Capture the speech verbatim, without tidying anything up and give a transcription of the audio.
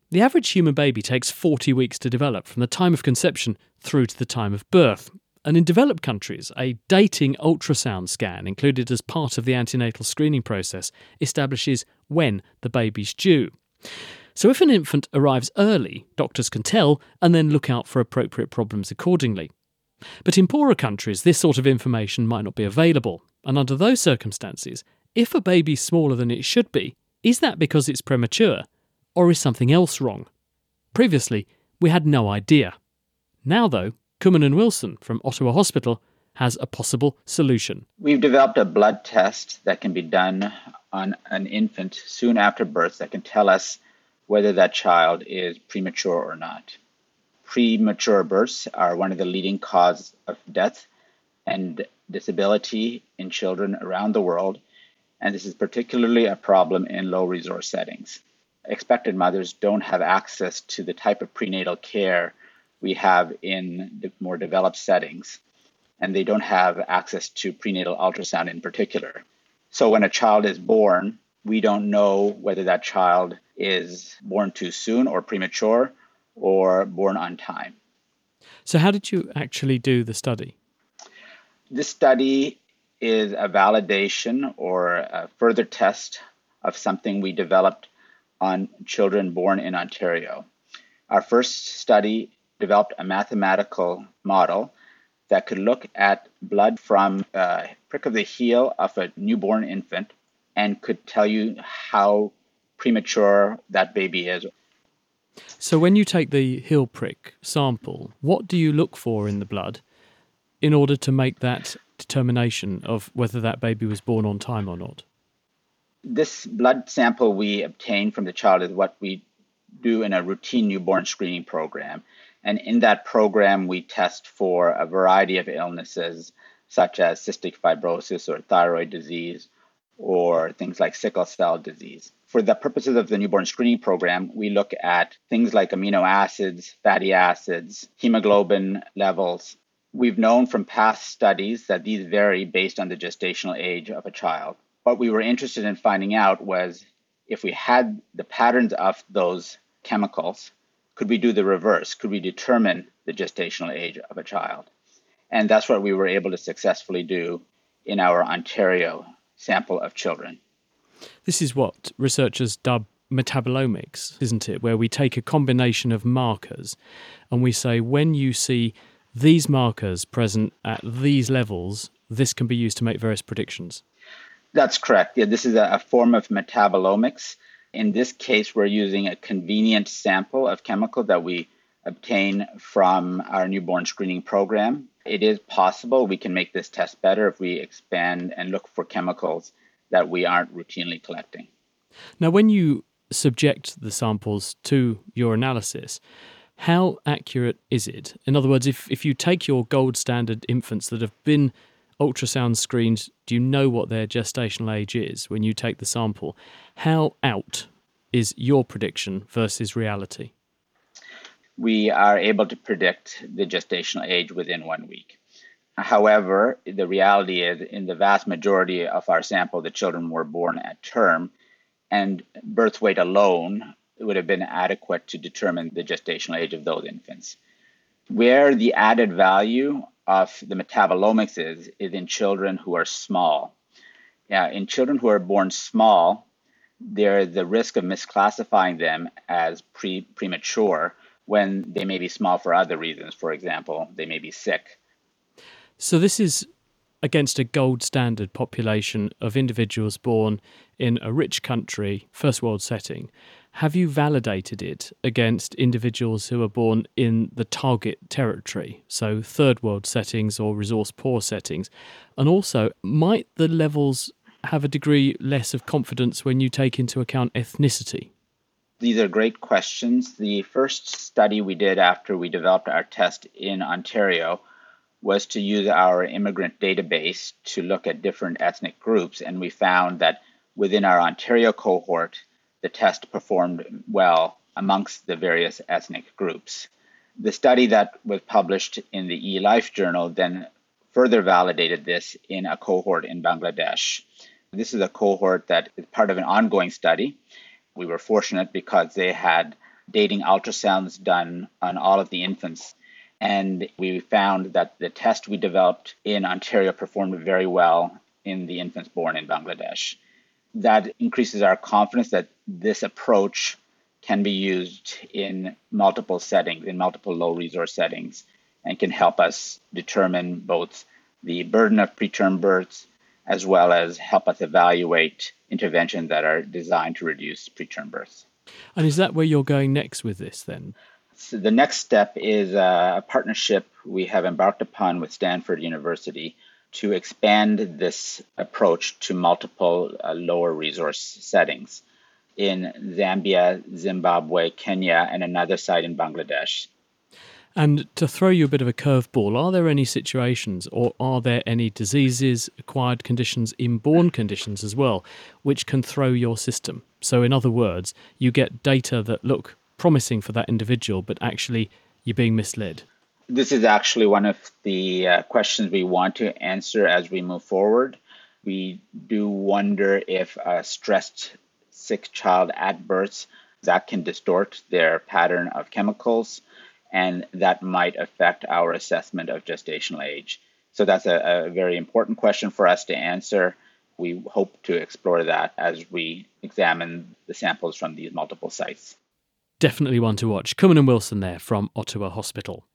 The average human baby takes forty weeks to develop from the time of conception through to the time of birth. And in developed countries, a dating ultrasound scan included as part of the antenatal screening process establishes when the baby's due. So if an infant arrives early, doctors can tell and then look out for appropriate problems accordingly. But in poorer countries, this sort of information might not be available. And under those circumstances, if a baby's smaller than it should be, is that because it's premature? Or is something else wrong? Previously, we had no idea. Now, though, Kumman and Wilson from Ottawa Hospital has a possible solution. We've developed a blood test that can be done on an infant soon after birth that can tell us whether that child is premature or not. Premature births are one of the leading causes of death and disability in children around the world, and this is particularly a problem in low-resource settings. Expectant mothers don't have access to the type of prenatal care we have in the more developed settings, and they don't have access to prenatal ultrasound in particular. So when a child is born, we don't know whether that child is born too soon or premature or born on time. So how did you actually do the study? This study is a validation or a further test of something we developed on children born in Ontario. Our first study developed a mathematical model that could look at blood from a prick of the heel of a newborn infant and could tell you how premature that baby is. So when you take the heel prick sample, what do you look for in the blood in order to make that determination of whether that baby was born on time or not? This blood sample we obtain from the child is what we do in a routine newborn screening program. And in that program, we test for a variety of illnesses, such as cystic fibrosis or thyroid disease, or things like sickle cell disease. For the purposes of the newborn screening program, we look at things like amino acids, fatty acids, hemoglobin levels. We've known from past studies that these vary based on the gestational age of a child. What we were interested in finding out was if we had the patterns of those chemicals, could we do the reverse? Could we determine the gestational age of a child? And that's what we were able to successfully do in our Ontario sample of children. This is what researchers dub metabolomics, isn't it? Where we take a combination of markers and we say, when you see these markers present at these levels, this can be used to make various predictions. That's correct. Yeah, this is a, a form of metabolomics. In this case, we're using a convenient sample of chemical that we obtain from our newborn screening program. It is possible we can make this test better if we expand and look for chemicals that we aren't routinely collecting. Now, when you subject the samples to your analysis, how accurate is it? In other words, if, if you take your gold standard infants that have been ultrasound screened, do you know what their gestational age is when you take the sample? How out is your prediction versus reality? We are able to predict the gestational age within one week. However, the reality is in the vast majority of our sample, the children were born at term, and birth weight alone would have been adequate to determine the gestational age of those infants. Where the added value of the metabolomics is, is in children who are small. Yeah, in children who are born small, there is the risk of misclassifying them as pre premature when they may be small for other reasons. For example, they may be sick. So this is against a gold standard population of individuals born in a rich country, first world setting. Have you validated it against individuals who are born in the target territory, so third world settings or resource poor settings? And also, might the levels have a degree less of confidence when you take into account ethnicity? These are great questions. The first study we did after we developed our test in Ontario was to use our immigrant database to look at different ethnic groups, and we found that within our Ontario cohort, the test performed well amongst the various ethnic groups. The study that was published in the eLife journal then further validated this in a cohort in Bangladesh. This is a cohort that is part of an ongoing study. We were fortunate because they had dating ultrasounds done on all of the infants. And we found that the test we developed in Ontario performed very well in the infants born in Bangladesh. That increases our confidence that this approach can be used in multiple settings, in multiple low resource settings, and can help us determine both the burden of preterm births as well as help us evaluate interventions that are designed to reduce preterm births. And is that where you're going next with this then? So the next step is a partnership we have embarked upon with Stanford University to expand this approach to multiple uh, lower resource settings in Zambia, Zimbabwe, Kenya, and another site in Bangladesh. And to throw you a bit of a curveball, are there any situations or are there any diseases, acquired conditions, inborn conditions as well, which can throw your system? So in other words, you get data that look promising for that individual, but actually you're being misled. This is actually one of the uh, questions we want to answer as we move forward. We do wonder if a stressed, sick child at birth, that can distort their pattern of chemicals, and that might affect our assessment of gestational age. So that's a, a very important question for us to answer. We hope to explore that as we examine the samples from these multiple sites. Definitely one to watch. Cumin and Wilson there from Ottawa Hospital.